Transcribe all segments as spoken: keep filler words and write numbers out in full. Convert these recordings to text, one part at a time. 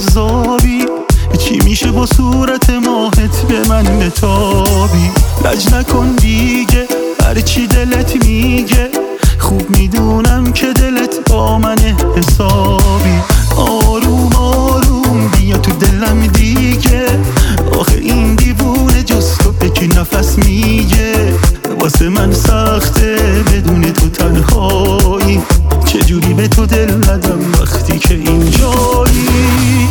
جذابی، چی میشه با صورت ماهت به من بتابی؟ لج نکن دیگه هرچی دلت میگه، خوب میدونم که دلت با من حسابی. آروم آروم بیا تو دلم دیگه، آخه این دیوونه جز تو به کی نفس میگه؟ واسه من سخته بدون تو تنهایی، چجوری به تو دل ندم وقتی که اینجایی؟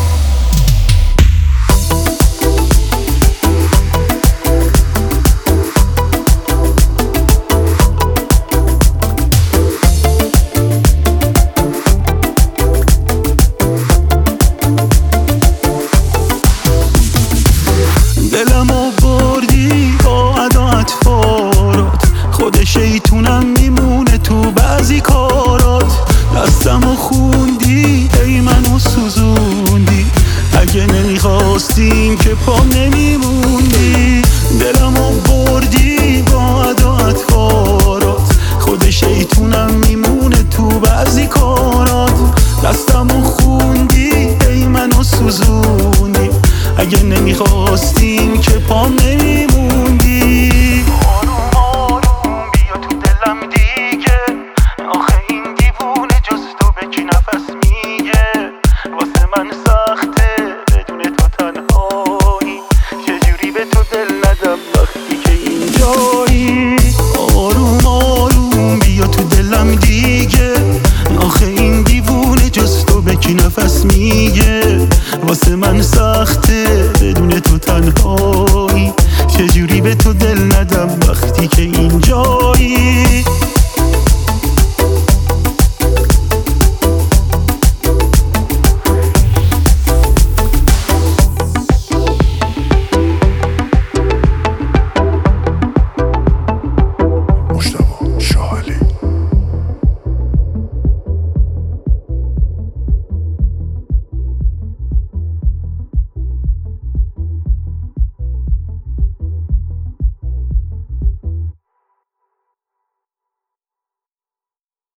دلمو بردی با ادا اطفارات، خود شیطونم میمونه تو بعضی کارات. دستمو خوندی ای منو سوزوندی، اگه نمیخواستیم که پا نمیموندی. دلمو بردی با ادا اطفارات، خود شیطونم میمونه تو بعضی کارات. دستمو خوندی ای منو سوزوندی، اگه نمیخواستیم که پا نمیموندی. آروم آروم بیا تو دلم دیگه، آخه این دیوونه جز تو به کی نفس میگه؟ واسه من سخته بدون تو تنهایی، چجوری به تو دل ندم وقتی که اینجایی؟ آروم آروم بیا تو دلم دیگه، آخه این دیوونه جز تو به کی نفس میگه؟ واسه من سخته بدون تو تنهایی، چجوری به تو